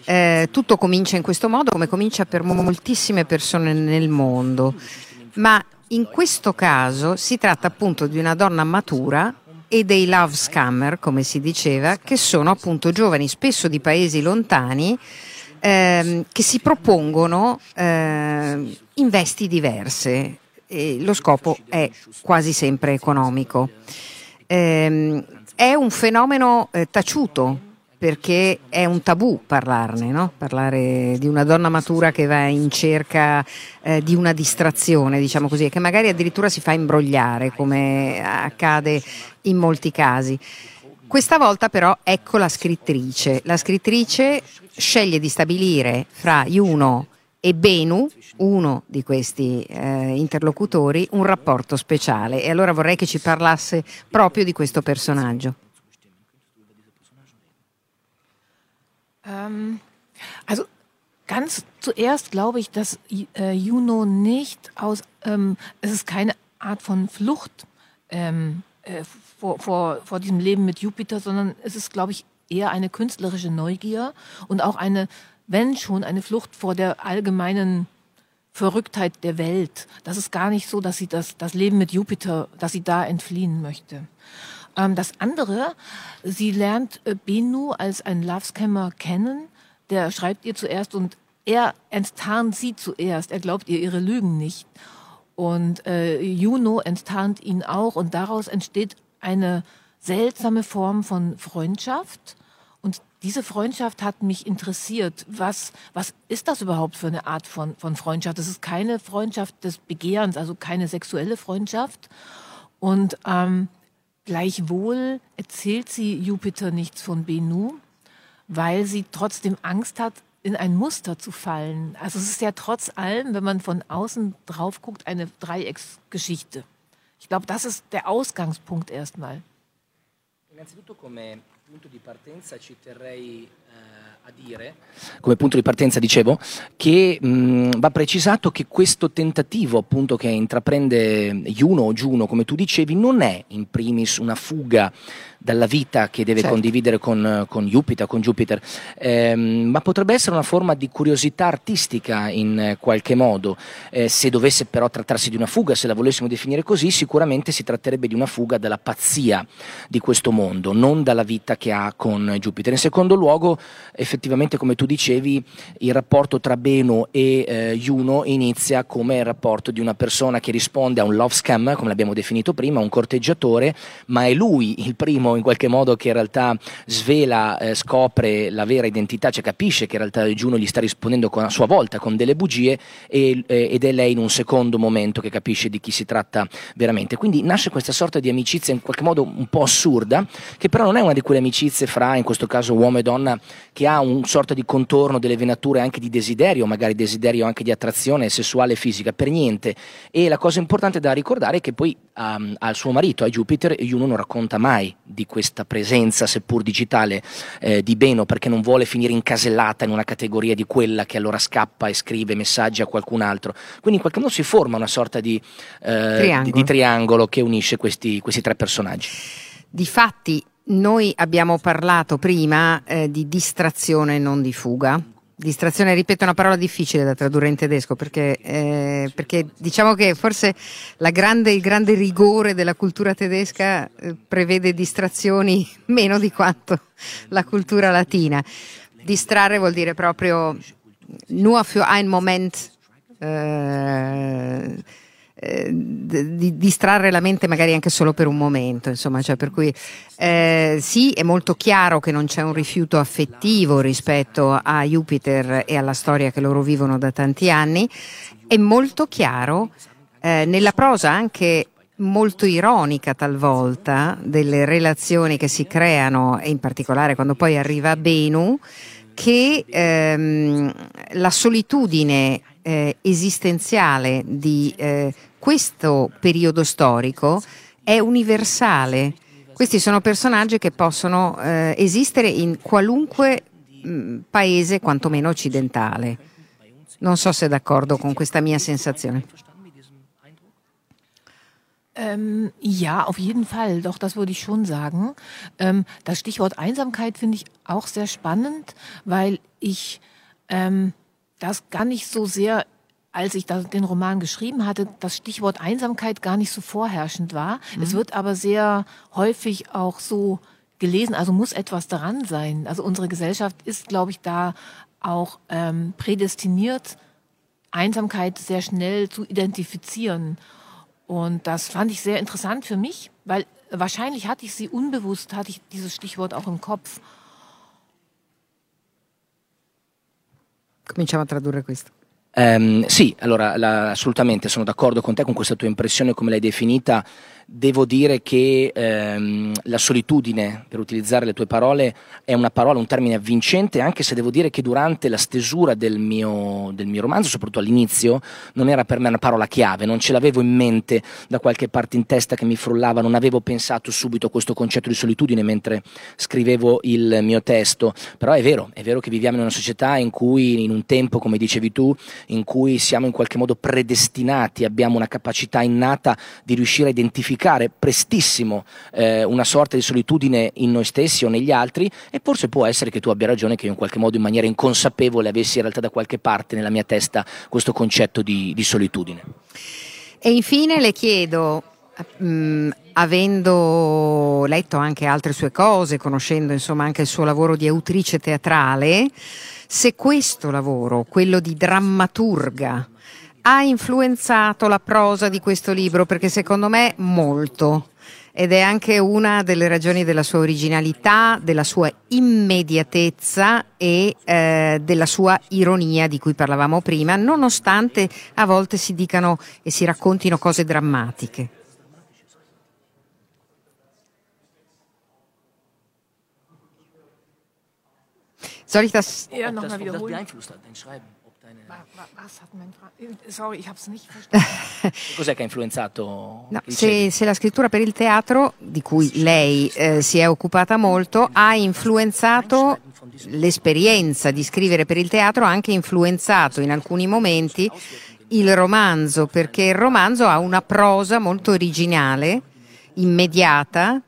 Eh, tutto comincia in questo modo, come comincia per moltissime persone nel mondo, ma in questo caso si tratta appunto di una donna matura e dei love scammer, come si diceva, che sono appunto giovani, spesso di paesi lontani, ehm, che si propongono eh, in vesti diverse. E lo scopo è quasi sempre economico. Ehm, è un fenomeno eh, taciuto, perché è un tabù parlarne, no? Parlare di una donna matura che va in cerca eh, di una distrazione, diciamo così, e che magari addirittura si fa imbrogliare, come accade in molti casi. Questa volta però ecco la scrittrice. La scrittrice sceglie di stabilire fra Juno e Bennu, uno di questi eh, interlocutori, un rapporto speciale, e allora vorrei che ci parlasse proprio di questo personaggio. Ähm, also ganz zuerst glaube ich, dass äh, Juno nicht aus, ähm, es ist keine Art von Flucht ähm, äh, vor, vor, vor diesem Leben mit Jupiter, sondern es ist, glaube ich, eher eine künstlerische Neugier und auch eine, wenn schon, eine Flucht vor der allgemeinen Verrücktheit der Welt. Das ist gar nicht so, dass sie das, das Leben mit Jupiter, dass sie da entfliehen möchte. Ähm, das andere, sie lernt äh, Bennu als einen Love-Scammer kennen, der schreibt ihr zuerst und er enttarnt sie zuerst, er glaubt ihr ihre Lügen nicht. Und äh, Juno enttarnt ihn auch und daraus entsteht eine seltsame Form von Freundschaft. Und diese Freundschaft hat mich interessiert. Was, was ist das überhaupt für eine Art von, von Freundschaft? Das ist keine Freundschaft des Begehrens, also keine sexuelle Freundschaft. Und ähm, gleichwohl erzählt sie Jupiter nichts von Bennu, weil sie trotzdem Angst hat, in ein Muster zu fallen. Also es ist ja trotz allem, wenn man von außen drauf guckt, eine Dreiecksgeschichte. Ich glaube, das ist der Ausgangspunkt erstmal. Innanzitutto come punto di partenza ci terrei eh, a dire, come punto di partenza dicevo, che mh, va precisato che questo tentativo appunto che intraprende Juno o Juno, come tu dicevi, non è in primis una fuga dalla vita che deve certo. condividere con, con Jupiter, con Jupiter ehm, ma potrebbe essere una forma di curiosità artistica in eh, qualche modo. Eh, se dovesse però trattarsi di una fuga, se la volessimo definire così, sicuramente si tratterebbe di una fuga dalla pazzia di questo mondo, non dalla vita che ha con Jupiter. In secondo luogo, effettivamente, come tu dicevi, il rapporto tra Bennu e eh, Juno inizia come il rapporto di una persona che risponde a un love scam, come l'abbiamo definito prima, un corteggiatore, ma è lui il primo in qualche modo che in realtà svela, eh, scopre la vera identità, cioè capisce che in realtà Juno gli sta rispondendo con, a sua volta con delle bugie e, eh, ed è lei in un secondo momento che capisce di chi si tratta veramente. Quindi nasce questa sorta di amicizia in qualche modo un po' assurda, che però non è una di quelle amicizie fra, in questo caso, uomo e donna, che ha un sorta di contorno, delle venature anche di desiderio, magari desiderio anche di attrazione sessuale e fisica, per niente. E la cosa importante da ricordare è che poi um, al suo marito, a Jupiter, Juno non racconta mai di questa presenza, seppur digitale, eh, di Bennu, perché non vuole finire incasellata in una categoria di quella che allora scappa e scrive messaggi a qualcun altro. Quindi in qualche modo si forma una sorta di, eh, triangolo. Di, di triangolo che unisce questi, questi tre personaggi. Difatti noi abbiamo parlato prima eh, di distrazione, non di fuga. Distrazione, ripeto, è una parola difficile da tradurre in tedesco perché, eh, perché diciamo che forse la grande, il grande rigore della cultura tedesca eh, prevede distrazioni meno di quanto la cultura latina. Distrarre vuol dire proprio nur für ein Moment, eh, eh, di distrarre la mente magari anche solo per un momento, insomma, cioè per cui eh, sì, è molto chiaro che non c'è un rifiuto affettivo rispetto a Jupiter e alla storia che loro vivono da tanti anni. È molto chiaro eh, nella prosa anche molto ironica talvolta delle relazioni che si creano, e in particolare quando poi arriva Bennu, che ehm, la solitudine eh, esistenziale di eh, questo periodo storico è universale. Questi sono personaggi che possono eh, esistere in qualunque mh, paese, quantomeno occidentale. Non so se è d'accordo con questa mia sensazione. Ähm, ja, auf jeden Fall. Doch, das würde ich schon sagen. Ähm, das Stichwort Einsamkeit finde ich auch sehr spannend, weil ich ähm, das gar nicht so sehr, als ich das, den Roman geschrieben hatte, das Stichwort Einsamkeit gar nicht so vorherrschend war. Mhm. Es wird aber sehr häufig auch so gelesen, also muss etwas daran sein. Also unsere Gesellschaft ist, glaube ich, da auch ähm, prädestiniert, Einsamkeit sehr schnell zu identifizieren. Und das fand ich sehr interessant für mich, weil wahrscheinlich hatte ich sie unbewusst, hatte ich dieses Stichwort auch im Kopf. Cominciamo a tradurre questo. Ehm, sì, allora la, assolutamente sono d'accordo con te, con questa tua impressione, come l'hai definita. Devo dire che ehm, la solitudine, per utilizzare le tue parole, è una parola, un termine avvincente, anche se devo dire che durante la stesura del mio, del mio romanzo, soprattutto all'inizio, non era per me una parola chiave, non ce l'avevo in mente da qualche parte in testa che mi frullava, non avevo pensato subito a questo concetto di solitudine mentre scrivevo il mio testo, però è vero, è vero che viviamo in una società in cui, in un tempo, come dicevi tu, in cui siamo in qualche modo predestinati, abbiamo una capacità innata di riuscire a identificare prestissimo eh, una sorta di solitudine in noi stessi o negli altri, e forse può essere che tu abbia ragione, che io in qualche modo in maniera inconsapevole avessi in realtà da qualche parte nella mia testa questo concetto di, di solitudine. E infine le chiedo, mh, avendo letto anche altre sue cose, conoscendo insomma anche il suo lavoro di autrice teatrale, se questo lavoro, quello di drammaturga, ha influenzato la prosa di questo libro, perché secondo me molto, ed è anche una delle ragioni della sua originalità, della sua immediatezza e eh, della sua ironia di cui parlavamo prima, nonostante a volte si dicano e si raccontino cose drammatiche. Soll ich das? Ja, nochmal wiederholen. Was hat mein Fra- Sorry, ich habe es nicht verstanden. Cos'è che ha influenzato? No, se, se la scrittura per il teatro, di cui lei eh, si è occupata molto, ha influenzato l'esperienza di scrivere per il teatro, ha anche influenzato in alcuni momenti il romanzo, perché il romanzo ha una prosa molto originale, immediata,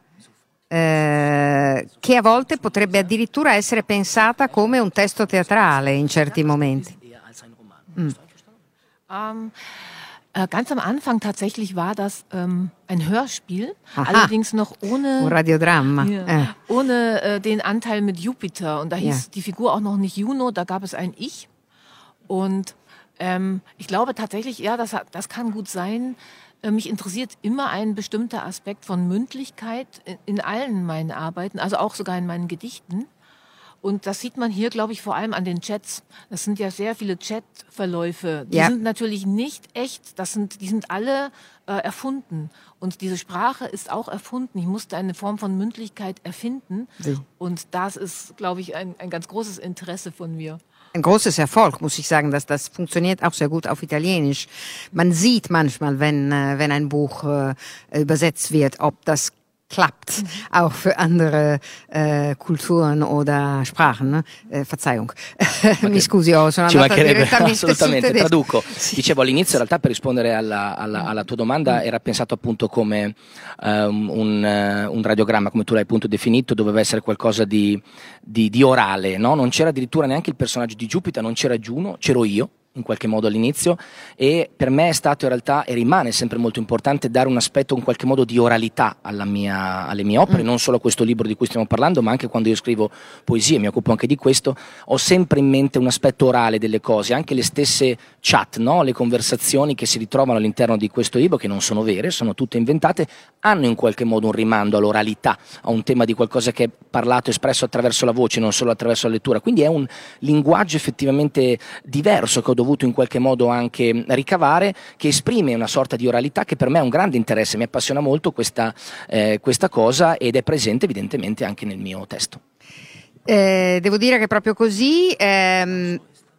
eh, che a volte potrebbe addirittura essere pensata come un testo teatrale in certi momenti. Mm. Ähm, äh, ganz am Anfang tatsächlich war das ähm, ein Hörspiel, Aha. allerdings noch ohne, Un radiodramma. ja, Eh. ohne äh, den Anteil mit Jupiter. Und da hieß Ja. die Figur auch noch nicht Juno, da gab es ein Ich. Und ähm, ich glaube tatsächlich, ja, das, hat- das kann gut sein. Äh, Mich interessiert immer ein bestimmter Aspekt von Mündlichkeit in, in allen meinen Arbeiten, also auch sogar in meinen Gedichten. Und das sieht man hier, glaube ich, vor allem an den Chats. Das sind ja sehr viele Chatverläufe. Die Ja. sind natürlich nicht echt. Das sind, die sind alle äh, erfunden. Und diese Sprache ist auch erfunden. Ich musste eine Form von Mündlichkeit erfinden. Sì. Und das ist, glaube ich, ein, ein ganz großes Interesse von mir. Ein großes Erfolg, muss ich sagen, dass das funktioniert auch sehr gut auf Italienisch. Man sieht manchmal, wenn, äh, wenn ein Buch äh, übersetzt wird, ob das klappt, auch für andere äh, Kulturen oder Sprachen. Ne? Eh, Verzeihung, mi scusi, oh, sono Ci andata mancherebbe, direttamente sul assolutamente, tedesco. traduco. Sì. Dicevo all'inizio, in realtà, per rispondere alla, alla- alla tua domanda, era pensato appunto come ehm, un, eh, un radiogramma, come tu l'hai appunto definito, doveva essere qualcosa di, di- di orale, no? Non c'era addirittura neanche il personaggio di Giupiter, non c'era Giuno, c'ero io, in qualche modo all'inizio, e per me è stato in realtà e rimane sempre molto importante dare un aspetto in qualche modo di oralità alla mia, alle mie opere, non solo a questo libro di cui stiamo parlando, ma anche quando io scrivo poesie, mi occupo anche di questo, ho sempre in mente un aspetto orale delle cose, anche le stesse chat, no? Le conversazioni che si ritrovano all'interno di questo libro, che non sono vere, sono tutte inventate, hanno in qualche modo un rimando all'oralità, a un tema di qualcosa che è parlato, espresso attraverso la voce, non solo attraverso la lettura, quindi è un linguaggio effettivamente diverso che ho dovuto in qualche modo anche ricavare, che esprime una sorta di oralità che per me è un grande interesse, mi appassiona molto questa, eh, questa cosa, ed è presente evidentemente anche nel mio testo. Eh, devo dire che proprio così ehm,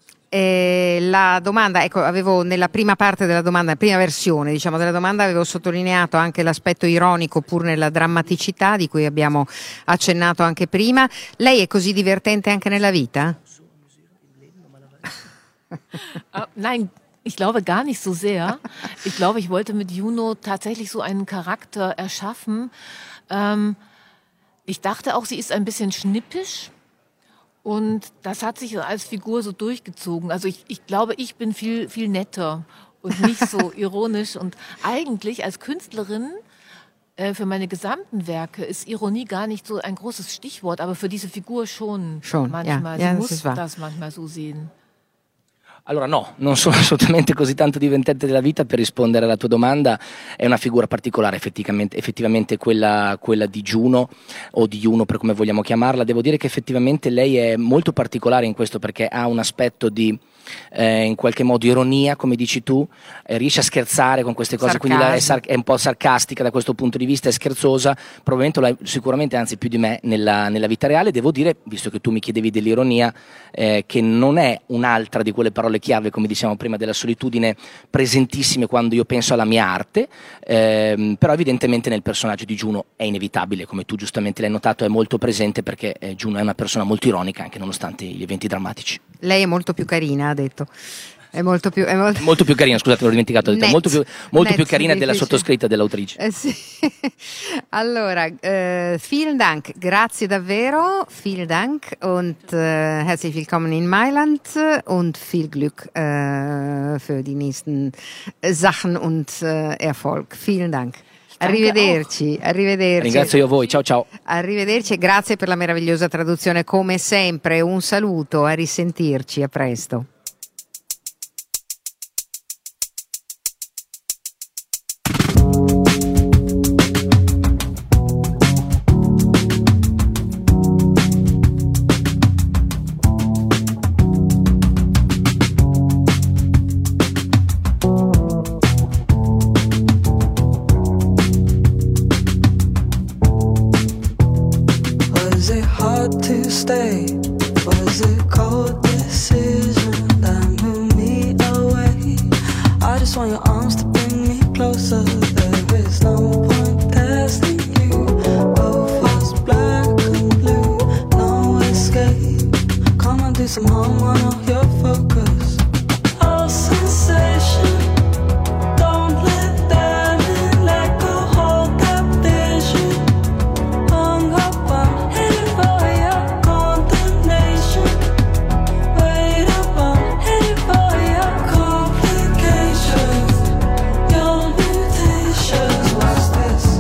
eh, la domanda, ecco, avevo nella prima parte della domanda, prima versione diciamo della domanda, avevo sottolineato anche l'aspetto ironico pur nella drammaticità di cui abbiamo accennato anche prima. Lei è così divertente anche nella vita? Äh, nein, Ich glaube gar nicht so sehr. Ich glaube, ich wollte mit Juno tatsächlich so einen Charakter erschaffen. Ähm, ich dachte auch, sie ist ein bisschen schnippisch. Und das hat sich als Figur so durchgezogen. Also ich, ich glaube, ich bin viel, viel netter und nicht so ironisch. Und eigentlich als Künstlerin äh, für meine gesamten Werke ist Ironie gar nicht so ein großes Stichwort, aber für diese Figur schon, schon manchmal. Ja, Sie ja, muss das, das manchmal so sehen. Allora no, non sono assolutamente così tanto divertente della vita. Per rispondere alla tua domanda, è una figura particolare effettivamente, effettivamente quella, quella di Juno o di Juno per come vogliamo chiamarla. Devo dire che effettivamente lei è molto particolare in questo perché ha un aspetto di eh, in qualche modo ironia, come dici tu, eh, riesce a scherzare con queste cose, quindi la, è, sar- è un po' sarcastica da questo punto di vista, è scherzosa, probabilmente lo è sicuramente, anzi più di me nella, nella vita reale. Devo dire, visto che tu mi chiedevi dell'ironia, eh, che non è un'altra di quelle parole chiave, come dicevamo prima, della solitudine, presentissime quando io penso alla mia arte, ehm, però evidentemente nel personaggio di Juno è inevitabile, come tu giustamente l'hai notato, è molto presente perché eh, Juno è una persona molto ironica anche nonostante gli eventi drammatici. Lei è molto più carina, ha detto. È molto più, è molto... molto più carina, scusate, l'ho dimenticato, ho detto, Net, molto più, molto net, più carina della difficile. sottoscritta, dell'autrice. Eh sì. Allora, äh, vielen Dank, grazie davvero, vielen Dank und äh, herzlich willkommen in Mailand und viel Glück äh, für die nächsten Sachen und äh, Erfolg. Vielen Dank. Arrivederci, arrivederci. Ringrazio io voi, ciao ciao. Arrivederci e grazie per la meravigliosa traduzione come sempre. Un saluto, a risentirci, a presto. Was it hard to stay? Was it cold decision that moved me away? I just want your arms to bring me closer. There is no point testing you. Both us black and blue, no escape. Come and do some harm, I know your focus. All sensation. Don't let them in, let go, hold that vision. Hung up, I'm headed for your condemnation. Wait up, I'm headed for your complications. Your mutations, what's this?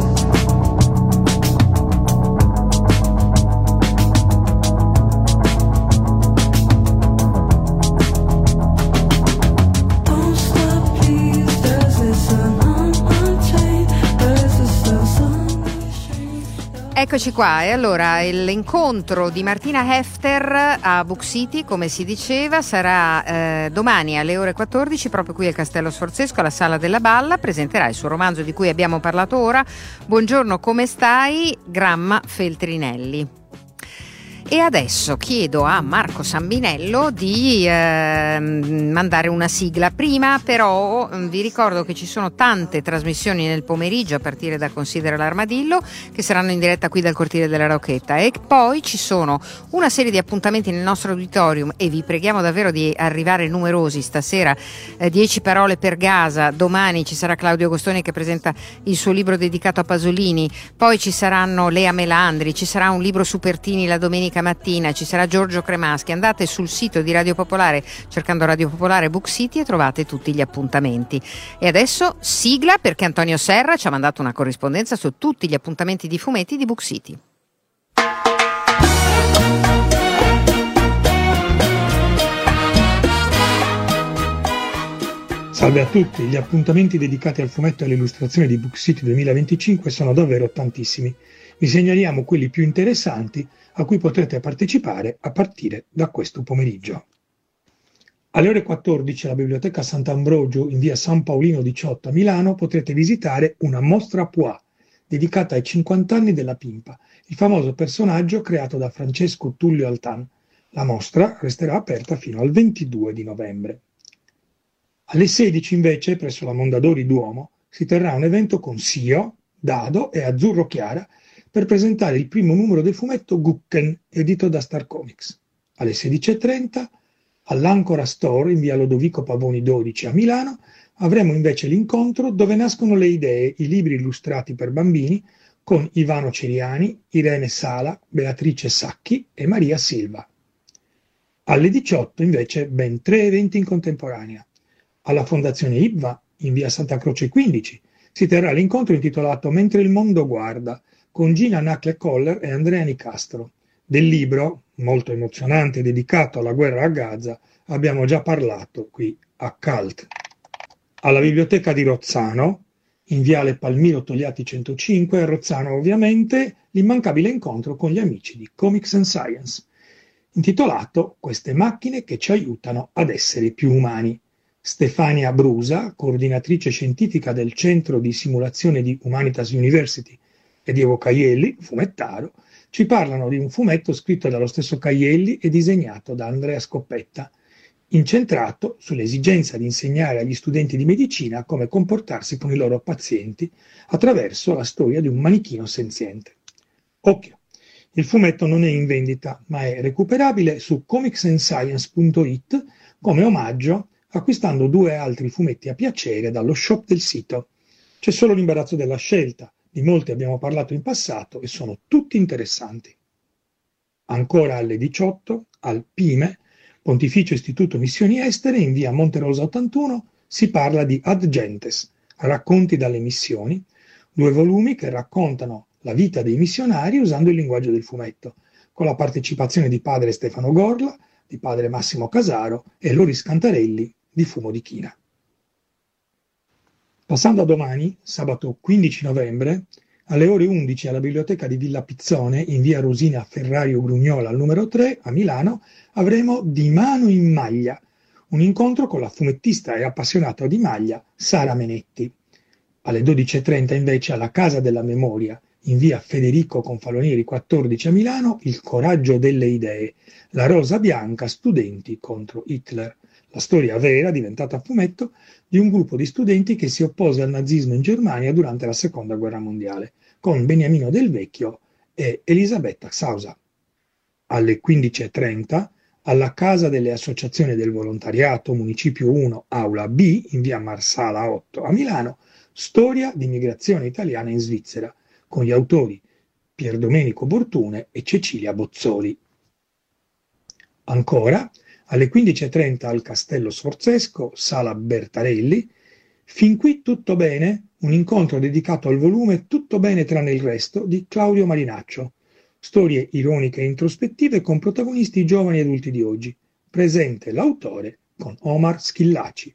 Don't stop, please. There's this an unchained. There's this unchained. Eccoci qua, e allora l'incontro di Martina Hefter a Book City, come si diceva, sarà eh, domani alle ore quattordici proprio qui al Castello Sforzesco, alla Sala della Balla. Presenterà il suo romanzo di cui abbiamo parlato ora, Buongiorno, come stai? Gramma Feltrinelli. E adesso chiedo a Marco Sambinello di eh, mandare una sigla. Prima però vi ricordo che ci sono tante trasmissioni nel pomeriggio a partire da Considera l'Armadillo che saranno in diretta qui dal Cortile della Rocchetta, e poi ci sono una serie di appuntamenti nel nostro auditorium e vi preghiamo davvero di arrivare numerosi stasera. eh, dieci parole per Gaza, domani ci sarà Claudio Gostoni che presenta il suo libro dedicato a Pasolini, poi ci saranno Lea Melandri, ci sarà un libro su Pertini la domenica mattina, ci sarà Giorgio Cremaschi. Andate sul sito di Radio Popolare cercando Radio Popolare Book City e trovate tutti gli appuntamenti. E adesso sigla, perché Antonio Serra ci ha mandato una corrispondenza su tutti gli appuntamenti di fumetti di Book City. Salve a tutti, gli appuntamenti dedicati al fumetto e all'illustrazione di Book City duemilaventicinque sono davvero tantissimi. Vi segnaliamo quelli più interessanti a cui potrete partecipare a partire da questo pomeriggio. Alle ore quattordici alla Biblioteca Sant'Ambrogio in via San Paolino diciotto a Milano potrete visitare una mostra Poix dedicata ai cinquanta anni della Pimpa, il famoso personaggio creato da Francesco Tullio Altan. La mostra resterà aperta fino al ventidue di novembre. Alle sedici invece presso la Mondadori Duomo si terrà un evento con Sio, Dado e Azzurro Chiara per presentare il primo numero del fumetto Gucken, edito da Star Comics. Alle sedici e trenta All'Ancora Store in via Lodovico Pavoni dodici a Milano avremo invece l'incontro Dove nascono le idee, i libri illustrati per bambini, con Ivano Ciriani, Irene Sala, Beatrice Sacchi e Maria Silva. Alle diciotto invece ben tre eventi in contemporanea. Alla Fondazione I V V A in via Santa Croce quindici si terrà l'incontro intitolato Mentre il mondo guarda con Gina Nacle Coller e Andrea Nicastro. Del libro, molto emozionante, dedicato alla guerra a Gaza, abbiamo già parlato qui a Cult. Alla Biblioteca di Rozzano, in viale Palmiro Togliatti centocinque, a Rozzano ovviamente, l'immancabile incontro con gli amici di Comics and Science, intitolato Queste macchine che ci aiutano ad essere più umani. Stefania Brusa, coordinatrice scientifica del Centro di Simulazione di Humanitas University, e Diego Caielli, fumettaro, ci parlano di un fumetto scritto dallo stesso Caielli e disegnato da Andrea Scoppetta, incentrato sull'esigenza di insegnare agli studenti di medicina come comportarsi con i loro pazienti attraverso la storia di un manichino senziente. Occhio, il fumetto non è in vendita, ma è recuperabile su comics and science punto it come omaggio, acquistando due altri fumetti a piacere dallo shop del sito. C'è solo l'imbarazzo della scelta, di molti abbiamo parlato in passato e sono tutti interessanti. Ancora alle diciotto, al PIME, Pontificio Istituto Missioni Estere, in via Monterosa ottantuno, si parla di Ad Gentes, racconti dalle missioni, due volumi che raccontano la vita dei missionari usando il linguaggio del fumetto, con la partecipazione di padre Stefano Gorla, di padre Massimo Casaro e Loris Cantarelli di Fumo di China. Passando a domani, sabato quindici novembre, alle ore undici alla Biblioteca di Villa Pizzone, in via Rosina Ferrario Grugnola al numero tre a Milano, avremo Di mano in maglia, un incontro con la fumettista e appassionata di maglia Sara Menetti. Alle dodici e trenta invece alla Casa della Memoria, in via Federico Confalonieri quattordici a Milano, Il coraggio delle idee, la rosa bianca, studenti contro Hitler. La storia vera, diventata fumetto, di un gruppo di studenti che si oppose al nazismo in Germania durante la Seconda Guerra Mondiale, con Beniamino Del Vecchio e Elisabetta Sausa. Alle quindici e trenta, alla Casa delle Associazioni del Volontariato, Municipio uno, Aula B, in via Marsala otto a Milano, Storia di migrazione italiana in Svizzera, con gli autori Pier Domenico Bortune e Cecilia Bozzoli. Ancora, alle quindici e trenta al Castello Sforzesco, Sala Bertarelli, Fin qui tutto bene, un incontro dedicato al volume Tutto bene tranne il resto di Claudio Marinaccio. Storie ironiche e introspettive con protagonisti giovani e adulti di oggi. Presente l'autore con Omar Schillaci.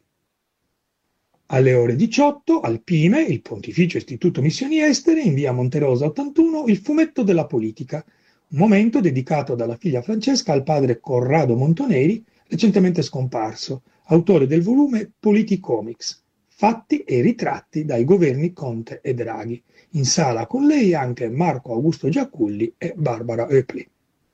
Alle ore diciotto, al PIME, il Pontificio Istituto Missioni Estere, in via Monterosa ottantuno, il fumetto della politica, un momento dedicato dalla figlia Francesca al padre Corrado Montoneri, recentemente scomparso, autore del volume Politicomics, fatti e ritratti dai governi Conte e Draghi. In sala con lei anche Marco Augusto Giaculli e Barbara Oepli.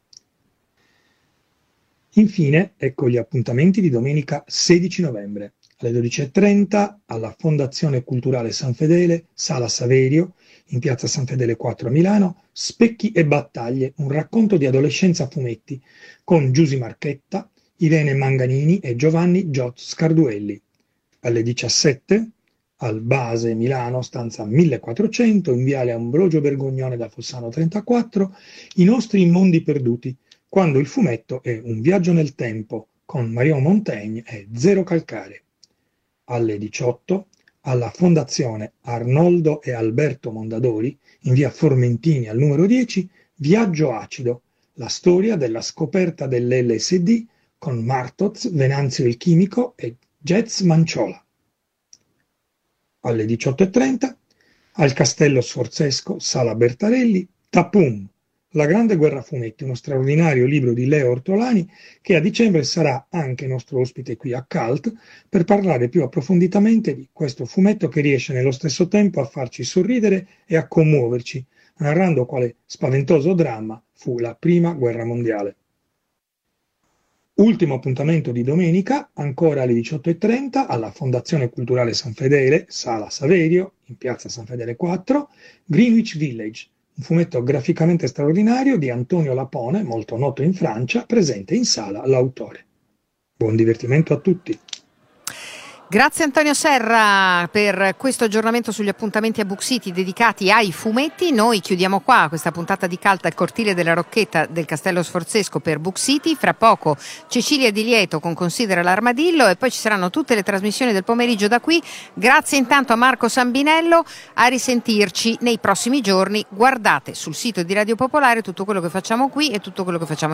Infine, ecco gli appuntamenti di domenica sedici novembre. Alle dodici e trenta alla Fondazione Culturale San Fedele, Sala Saverio, in piazza San Fedele quattro a Milano, Specchi e battaglie, un racconto di adolescenza a fumetti, con Giusy Marchetta, Irene Manganini e Giovanni Giot Scarduelli. Alle diciassette, al Base Milano, stanza millequattrocento, in viale Ambrogio Bergognone da Fossano trentaquattro, I nostri mondi perduti, quando il fumetto è un viaggio nel tempo, con Marion Montaigne e Zero Calcare. Alle diciotto, alla Fondazione Arnoldo e Alberto Mondadori, in via Formentini al numero dieci, Viaggio acido, la storia della scoperta dell'L S D con Martoz, Venanzio il chimico e Jez Manciola. Alle diciotto e trenta, al Castello Sforzesco, Sala Bertarelli, Tapum, La grande guerra fumetti, uno straordinario libro di Leo Ortolani che a dicembre sarà anche nostro ospite qui a Cult per parlare più approfonditamente di questo fumetto che riesce nello stesso tempo a farci sorridere e a commuoverci, narrando quale spaventoso dramma fu la Prima Guerra Mondiale. Ultimo appuntamento di domenica, ancora alle diciotto e trenta, alla Fondazione Culturale San Fedele, Sala Saverio, in piazza San Fedele quattro, Greenwich Village, un fumetto graficamente straordinario di Antonio Lapone, molto noto in Francia, presente in sala l'autore. Buon divertimento a tutti. Grazie Antonio Serra per questo aggiornamento sugli appuntamenti a Book City dedicati ai fumetti. Noi chiudiamo qua questa puntata di Calta al cortile della Rocchetta del Castello Sforzesco per Book City. Fra poco Cecilia Di Lieto con Considera l'armadillo e poi ci saranno tutte le trasmissioni del pomeriggio da qui. Grazie intanto a Marco Sambinello, a risentirci nei prossimi giorni. Guardate sul sito di Radio Popolare tutto quello che facciamo qui e tutto quello che facciamo